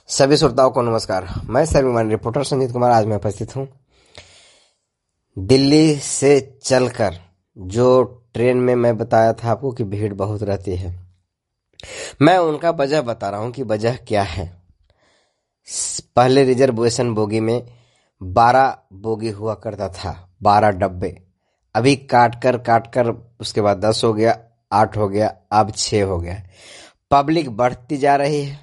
सभी श्रोताओं को नमस्कार। मैं सर्वमान्य रिपोर्टर संजीत कुमार आज मैं उपस्थित हूँ दिल्ली से चलकर। जो ट्रेन में मैं बताया था आपको कि भीड़ बहुत रहती है, मैं उनका वजह बता रहा हूँ कि वजह क्या है। पहले रिजर्वेशन बोगी में 12 बोगी हुआ करता था, 12 डब्बे। अभी काट कर उसके बाद 10 हो गया, 8 हो गया, अब 6 हो गया। पब्लिक बढ़ती जा रही है,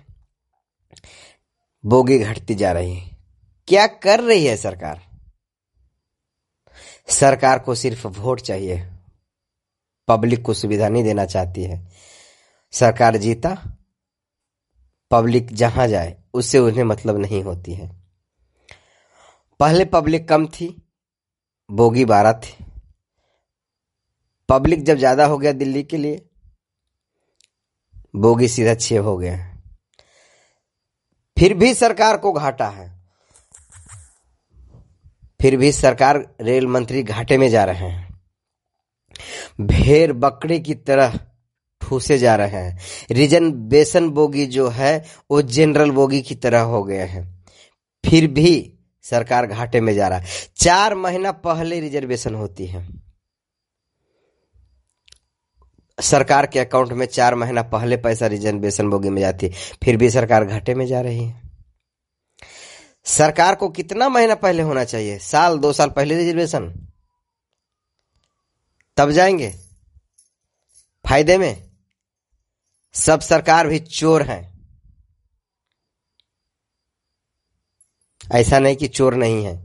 बोगी घटती जा रही है। क्या कर रही है सरकार? सरकार को सिर्फ वोट चाहिए, पब्लिक को सुविधा नहीं देना चाहती है। सरकार जीता, पब्लिक जहां जाए उससे उन्हें मतलब नहीं होती है। पहले पब्लिक कम थी, बोगी 12 थी। पब्लिक जब ज्यादा हो गया दिल्ली के लिए, बोगी सीधा 6 हो गया। फिर भी सरकार को घाटा है, फिर भी सरकार रेल मंत्री घाटे में जा रहे हैं। भेड़ बकरी की तरह ठूसे जा रहे हैं। रिजर्वेशन बोगी जो है वो जनरल बोगी की तरह हो गए हैं, फिर भी सरकार घाटे में जा रहा है। 4 महीना पहले रिजर्वेशन होती है, सरकार के अकाउंट में 4 महीना पहले पैसा रिजर्वेशन बोगी में जाती है, फिर भी सरकार घाटे में जा रही है। सरकार को कितना महीना पहले होना चाहिए? साल 2 साल पहले रिजर्वेशन, तब जाएंगे फायदे में। सब सरकार भी चोर हैं, ऐसा नहीं कि चोर नहीं है।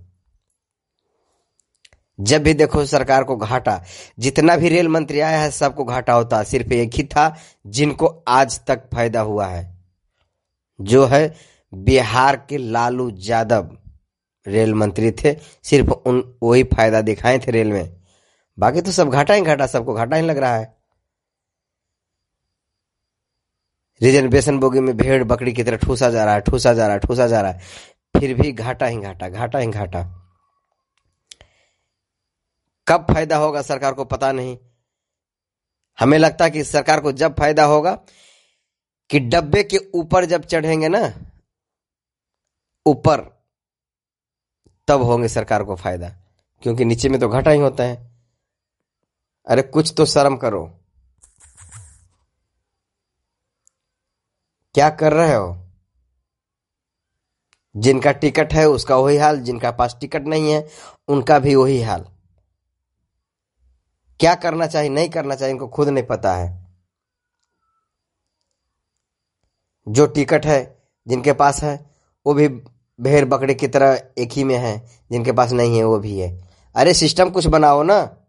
जब भी देखो सरकार को घाटा, जितना भी रेल मंत्री आया है सबको घाटा होता। सिर्फ एक ही था जिनको आज तक फायदा हुआ है, जो है बिहार के लालू यादव रेल मंत्री थे। सिर्फ वही फायदा दिखाए थे रेल में, बाकी तो सब घाटा ही घाटा, सबको घाटा ही लग रहा है। रिजर्वेशन बोगी में भेड़ बकरी की तरह ठूसा जा रहा है, फिर भी घाटा ही घाटा। कब फायदा होगा सरकार को पता नहीं। हमें लगता है कि सरकार को जब फायदा होगा कि डब्बे के ऊपर जब चढ़ेंगे ना, ऊपर, तब होंगे सरकार को फायदा, क्योंकि नीचे में तो घाटा ही होता है। अरे कुछ तो शर्म करो, क्या कर रहे हो? जिनका टिकट है उसका वही हाल, जिनका पास टिकट नहीं है उनका भी वही हाल। क्या करना चाहिए नहीं करना चाहिए इनको खुद नहीं पता है। जो टिकट है जिनके पास है वो भी भेड़ बकरी की तरह एक ही में है, जिनके पास नहीं है वो भी है। अरे सिस्टम कुछ बनाओ ना।